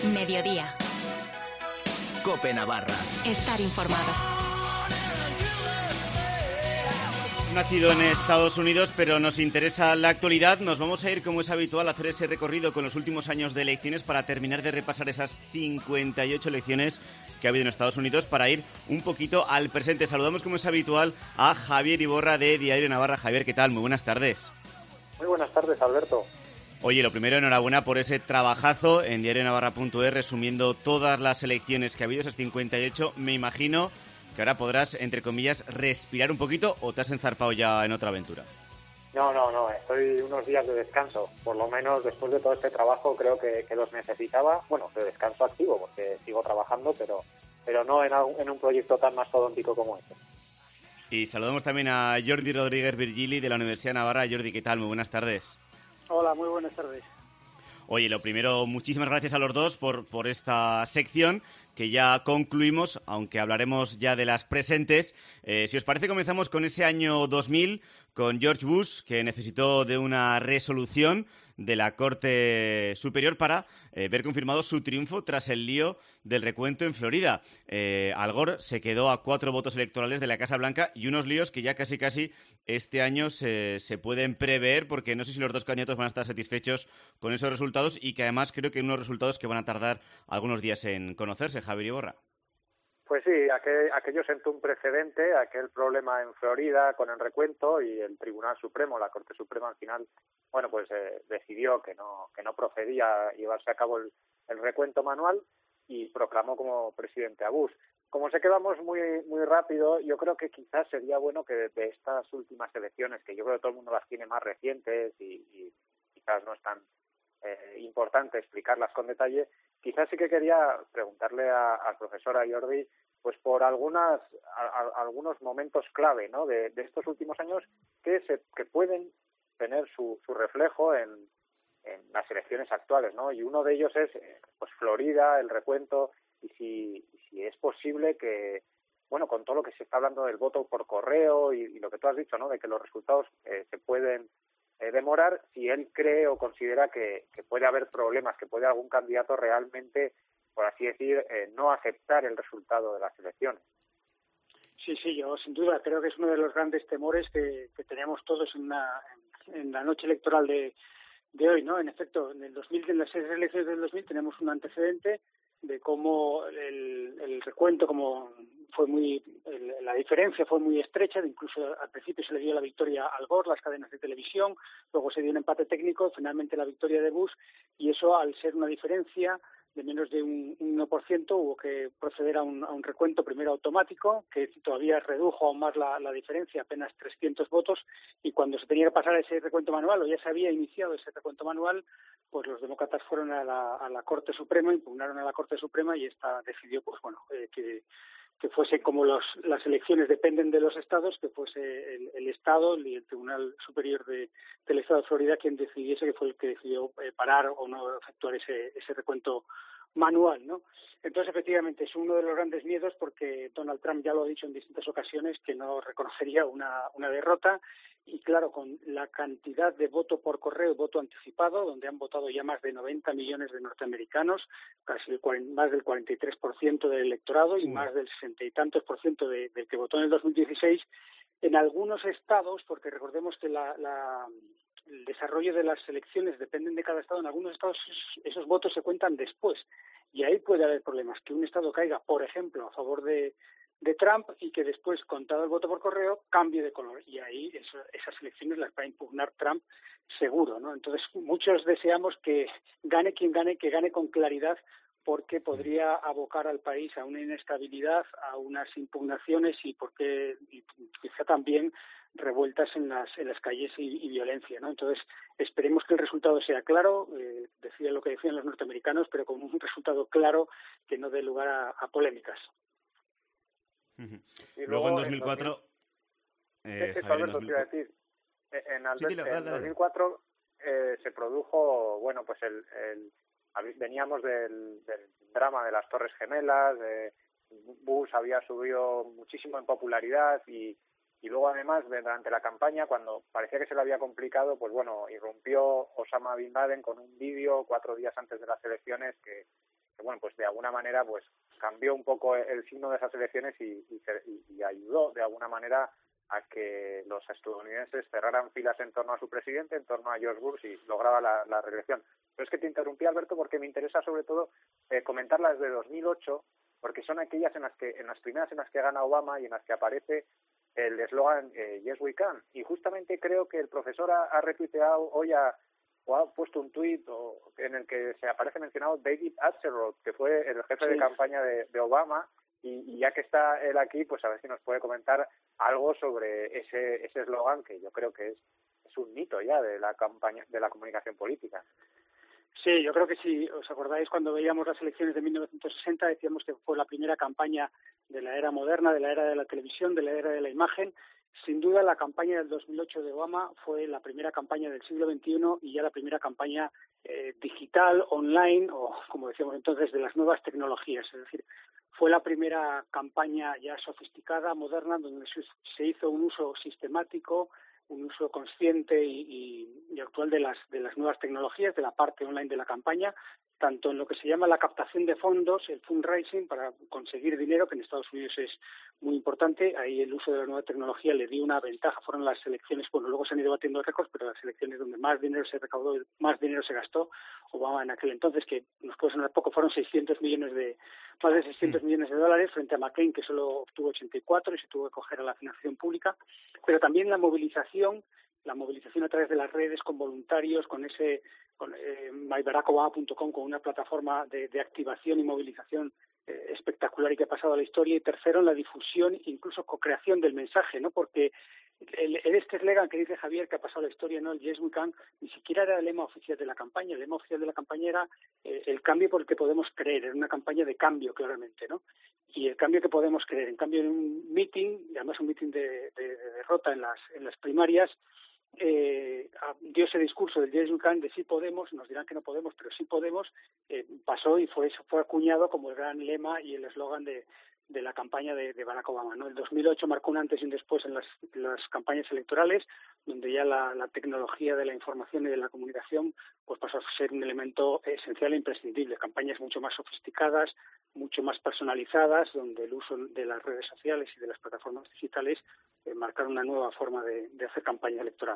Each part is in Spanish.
Mediodía. COPE Navarra. Estar informado. Nacido en Estados Unidos, pero nos interesa la actualidad. Nos vamos a ir, como es habitual, a hacer ese recorrido con los últimos años de elecciones para terminar de repasar esas 58 elecciones que ha habido en Estados Unidos para ir un poquito al presente. Saludamos, como es habitual, a Javier Iborra de Diario Navarra. Javier, ¿qué tal? Muy buenas tardes. Muy buenas tardes, Alberto. Oye, lo primero, enhorabuena por ese trabajazo en diarionavarra.es resumiendo todas las elecciones que ha habido, esas 58. Me imagino que ahora podrás, entre comillas, respirar un poquito, ¿o te has enzarpado ya en otra aventura? No, estoy unos días de descanso. Por lo menos después de todo este trabajo creo que los necesitaba. Bueno, de descanso activo, porque sigo trabajando, pero no en un proyecto tan mastodóntico como este. Y saludamos también a Jordi Rodríguez Virgili de la Universidad de Navarra. Jordi, ¿qué tal? Muy buenas tardes. Hola, muy buenas tardes. Oye, lo primero, muchísimas gracias a los dos por esta sección que ya concluimos, aunque hablaremos ya de las presentes. Si os parece, comenzamos con ese año 2000, con George Bush, que necesitó de una resolución de la Corte Superior para ver confirmado su triunfo tras el lío del recuento en Florida. Al Gore se quedó a 4 votos electorales de la Casa Blanca y unos líos que ya casi este año se pueden prever, porque no sé si los dos candidatos van a estar satisfechos con esos resultados y que además creo que unos resultados que van a tardar algunos días en conocerse. Javier Iborra. Pues sí, aquello sentó un precedente, aquel problema en Florida con el recuento, y el Tribunal Supremo, la Corte Suprema al final, bueno, pues decidió que no procedía a llevarse a cabo el recuento manual y proclamó como presidente a Bush. Como sé que vamos muy rápido, yo creo que quizás sería bueno que de estas últimas elecciones, que yo creo que todo el mundo las tiene más recientes y quizás no es tan importante explicarlas con detalle, quizás sí que quería preguntarle al profesor, a Jordi, pues por algunos momentos clave, ¿no?, de estos últimos años que pueden tener su reflejo en las elecciones actuales, ¿no? Y uno de ellos es pues Florida, el recuento, y si es posible que, bueno, con todo lo que se está hablando del voto por correo y lo que tú has dicho, ¿no?, de que los resultados se pueden demorar, si él cree o considera que puede haber problemas, que puede algún candidato realmente, por así decir, no aceptar el resultado de las elecciones. Sí, yo sin duda creo que es uno de los grandes temores que tenemos todos en la noche electoral de hoy, ¿no? En efecto, en las 6 elecciones del 2000 tenemos un antecedente de cómo el recuento, como la diferencia fue muy estrecha, incluso al principio se le dio la victoria al Gore, las cadenas de televisión, luego se dio un empate técnico, finalmente la victoria de Bush, y eso, al ser una diferencia de menos de un 1%, hubo que proceder a un recuento primero automático, que todavía redujo aún más la diferencia, apenas 300 votos, y cuando se tenía que pasar a ese recuento manual, o ya se había iniciado ese recuento manual, pues los demócratas fueron a la Corte Suprema, impugnaron a la Corte Suprema, y esta decidió, pues bueno, que fuese como las elecciones dependen de los estados, que fuese el estado y el Tribunal Superior del Estado de Florida quien decidiese, que fue el que decidió parar o no efectuar ese recuento manual, ¿no? Entonces, efectivamente, es uno de los grandes miedos, porque Donald Trump ya lo ha dicho en distintas ocasiones que no reconocería una derrota, y claro, con la cantidad de voto por correo, voto anticipado, donde han votado ya más de 90 millones de norteamericanos, casi más del 43% del electorado y más del 60 y tantos por ciento del que votó en el 2016, en algunos estados, porque recordemos que el desarrollo de las elecciones dependen de cada estado, en algunos estados esos votos se cuentan después, y ahí puede haber problemas, que un estado caiga, por ejemplo, a favor de Trump, y que después, contado el voto por correo, cambie de color, y ahí esas elecciones las va a impugnar Trump seguro, ¿no? Entonces, muchos deseamos que gane quien gane, que gane con claridad, porque podría abocar al país a una inestabilidad, a unas impugnaciones y quizá también revueltas en las calles y violencia, ¿no? Entonces, esperemos que el resultado sea claro, decía lo que decían los norteamericanos, pero con un resultado claro que no dé lugar a polémicas. Y luego en 2004... Alberto, te iba a decir, en 2004 se produjo, bueno, pues veníamos del drama de las Torres Gemelas, Bush había subido muchísimo en popularidad y luego además durante la campaña, cuando parecía que se le había complicado, pues bueno, irrumpió Osama Bin Laden con un vídeo 4 días antes de las elecciones que bueno, pues de alguna manera pues cambió un poco el signo de esas elecciones y ayudó de alguna manera a que los estadounidenses cerraran filas en torno a su presidente, en torno a George Bush, y lograba la reelección. Pero es que te interrumpí, Alberto, porque me interesa sobre todo comentar las de 2008, porque son aquellas en las primeras en las que gana Obama y en las que aparece el eslogan Yes We Can. Y justamente creo que el profesor ha retuiteado hoy o ha puesto un tuit en el que se aparece mencionado David Axelrod, que fue el jefe de campaña de Obama, y ya que está él aquí, pues a ver si nos puede comentar algo sobre ese eslogan, que yo creo que es un mito ya de la campaña, de la comunicación política. Sí, yo creo que si os acordáis, cuando veíamos las elecciones de 1960, decíamos que fue la primera campaña de la era moderna, de la era de la televisión, de la era de la imagen. Sin duda, la campaña del 2008 de Obama fue la primera campaña del siglo XXI y ya la primera campaña digital, online, o como decíamos entonces, de las nuevas tecnologías. Es decir, fue la primera campaña ya sofisticada, moderna, donde se hizo un uso sistemático, un uso consciente y actual de las nuevas tecnologías, de la parte online de la campaña, tanto en lo que se llama la captación de fondos, el fundraising, para conseguir dinero, que en Estados Unidos es muy importante. Ahí el uso de la nueva tecnología le dio una ventaja. Fueron las elecciones, bueno, luego se han ido batiendo récords, pero las elecciones donde más dinero se recaudó, más dinero se gastó Obama en aquel entonces, que nos puede sonar poco, fueron más de 600 millones de dólares, frente a McCain, que solo obtuvo 84 y se tuvo que acoger a la financiación pública. Pero también la movilización a través de las redes con voluntarios, con myBarackObama.com, con una plataforma de activación y movilización espectacular y que ha pasado a la historia. Y tercero, en la difusión, incluso co-creación del mensaje, ¿no? Porque este eslogan que dice Javier, que ha pasado a la historia, ¿no? El Yes We Can, ni siquiera era el lema oficial de la campaña. El lema oficial de la campaña era el cambio por el que podemos creer. Era una campaña de cambio, claramente, ¿no? Y el cambio que podemos creer. En cambio, en un meeting, y además un meeting de derrota en las primarias, dio ese discurso del Yes We Can, de sí podemos, nos dirán que no podemos, pero sí podemos, pasó y fue acuñado como el gran lema y el eslogan de la campaña de Barack Obama, ¿no? El 2008 marcó un antes y un después en las campañas electorales, donde ya la tecnología de la información y de la comunicación pues pasó a ser un elemento esencial e imprescindible. Campañas mucho más sofisticadas, mucho más personalizadas, donde el uso de las redes sociales y de las plataformas digitales marcaron una nueva forma de hacer campaña electoral.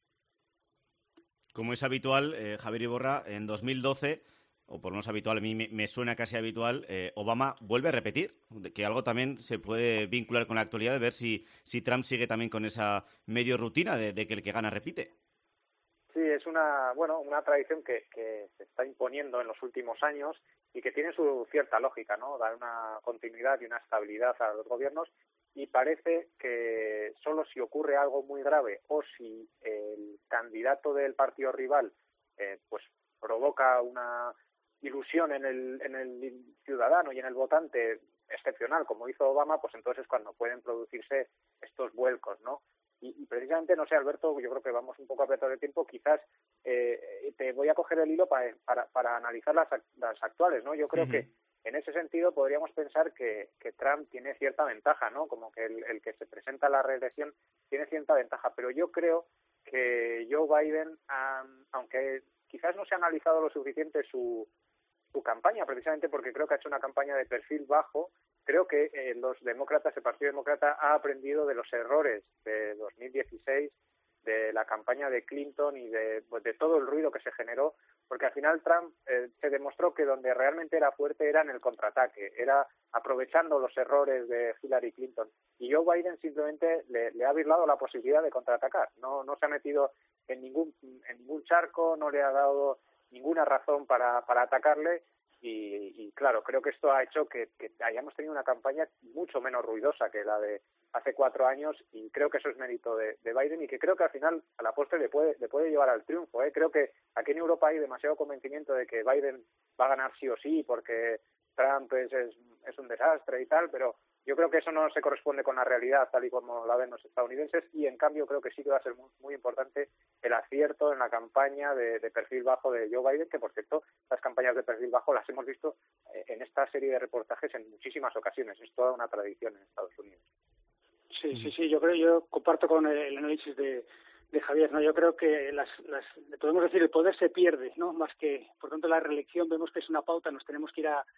Como es habitual, Javier Iborra, en 2012, o por lo menos habitual, a mí me suena casi habitual, Obama vuelve a repetir, que algo también se puede vincular con la actualidad, de ver si Trump sigue también con esa medio rutina de que el que gana repite. Sí, es una tradición que se está imponiendo en los últimos años y que tiene su cierta lógica, ¿no? Dar una continuidad y una estabilidad a los gobiernos, y parece que solo si ocurre algo muy grave o si el candidato del partido rival pues provoca una ilusión en el ciudadano y en el votante excepcional, como hizo Obama, pues entonces es cuando pueden producirse estos vuelcos, ¿no? Y precisamente, no sé, Alberto, yo creo que vamos un poco apretados de tiempo, quizás te voy a coger el hilo para analizar las actuales, ¿no? Yo creo que en ese sentido podríamos pensar que Trump tiene cierta ventaja, ¿no? Como que el que se presenta a la reelección tiene cierta ventaja, pero yo creo que Joe Biden, aunque quizás no se ha analizado lo suficiente su campaña, precisamente porque creo que ha hecho una campaña de perfil bajo, creo que los demócratas, el Partido Demócrata, ha aprendido de los errores de 2016, de la campaña de Clinton y de todo el ruido que se generó, porque al final Trump se demostró que donde realmente era fuerte era en el contraataque, era aprovechando los errores de Hillary Clinton, y Joe Biden simplemente le ha birlado la posibilidad de contraatacar, no se ha metido en ningún charco, no le ha dado ninguna razón para atacarle, y claro, creo que esto ha hecho que hayamos tenido una campaña mucho menos ruidosa que la de hace 4 años, y creo que eso es mérito de Biden, y que creo que al final a la postre le puede llevar al triunfo, ¿eh? Creo que aquí en Europa hay demasiado convencimiento de que Biden va a ganar sí o sí porque Trump es un desastre y tal, pero yo creo que eso no se corresponde con la realidad tal y como la ven los estadounidenses, y en cambio creo que sí que va a ser muy, muy importante el acierto en la campaña de perfil bajo de Joe Biden, que por cierto las campañas de perfil bajo las hemos visto en esta serie de reportajes en muchísimas ocasiones, es toda una tradición en Estados Unidos. Sí, yo comparto con el análisis de Javier, ¿no? Yo creo que podemos decir, el poder se pierde, ¿no? Más que, por tanto, la reelección vemos que es una pauta, nos tenemos que ir a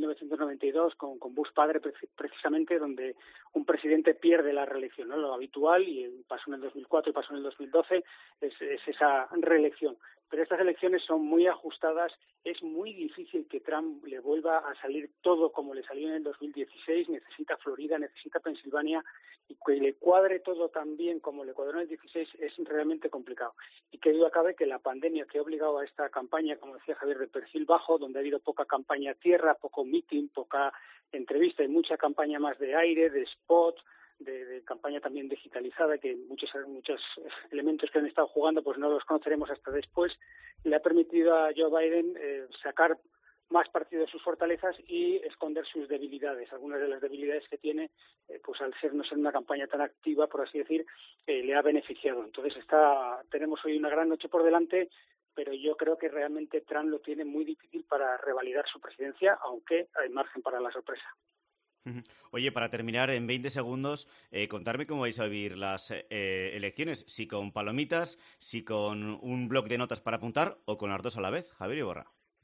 1992 con Bush padre precisamente, donde un presidente pierde la reelección, ¿no? Lo habitual, y pasó en el 2004 y pasó en el 2012, es esa reelección. Pero estas elecciones son muy ajustadas, es muy difícil que Trump le vuelva a salir todo como le salió en el 2016, necesita Florida, necesita Pensilvania, y que le cuadre todo tan bien como le cuadró en el 16 es realmente complicado. Y que duda cabe que la pandemia que ha obligado a esta campaña, como decía Javier, de perfil bajo, donde ha habido poca campaña a tierra, poco meeting, poca entrevista y mucha campaña más de aire, de spot, de campaña también digitalizada, que muchos elementos que han estado jugando pues no los conoceremos hasta después, le ha permitido a Joe Biden sacar más partido de sus fortalezas y esconder sus debilidades. Algunas de las debilidades que tiene, pues al no ser una campaña tan activa, por así decir, le ha beneficiado. Entonces tenemos hoy una gran noche por delante, pero yo creo que realmente Trump lo tiene muy difícil para revalidar su presidencia, aunque hay margen para la sorpresa. Oye, para terminar, en 20 segundos, contarme cómo vais a vivir las elecciones. Si con palomitas, si con un bloc de notas para apuntar o con las dos a la vez. Javier Iborra.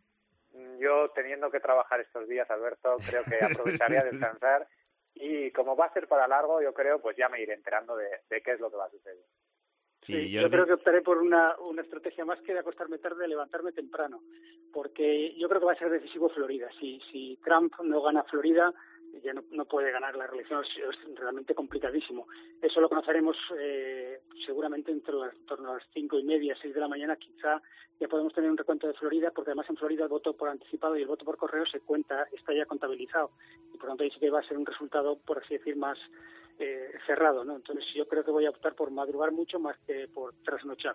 Yo, teniendo que trabajar estos días, Alberto, creo que aprovecharía a descansar y como va a ser para largo, yo creo, pues ya me iré enterando de qué es lo que va a suceder. Sí, yo creo que optaré por una estrategia más que de acostarme tarde, levantarme temprano, porque yo creo que va a ser decisivo Florida. Si Trump no gana Florida, ya no puede ganar la reelección, es realmente complicadísimo. Eso lo conoceremos seguramente en torno a las 5:30, 6 de la mañana, quizá ya podemos tener un recuento de Florida, porque además en Florida el voto por anticipado y el voto por correo está ya contabilizado, y por lo tanto ahí sí que va a ser un resultado, por así decir, más cerrado, ¿no? Entonces yo creo que voy a optar por madrugar mucho más que por trasnochar.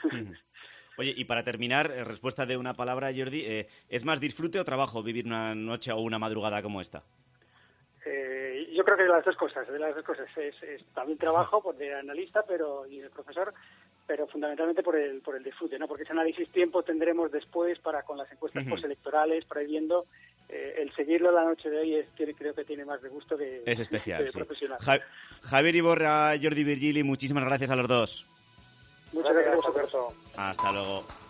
Oye, y para terminar, respuesta de una palabra, Jordi, ¿es más disfrute o trabajo vivir una noche o una madrugada como esta? Yo creo que de las dos cosas. Es también trabajo de analista y de profesor, pero fundamentalmente por el disfrute, ¿no? Porque ese análisis tiempo tendremos después con las encuestas postelectorales, para ir viendo. El seguirlo la noche de hoy creo que tiene más de gusto que es especial, sí. Profesional. Javier Iborra, Jordi Virgili, muchísimas gracias a los dos. Muchas gracias, Alberto. Hasta luego.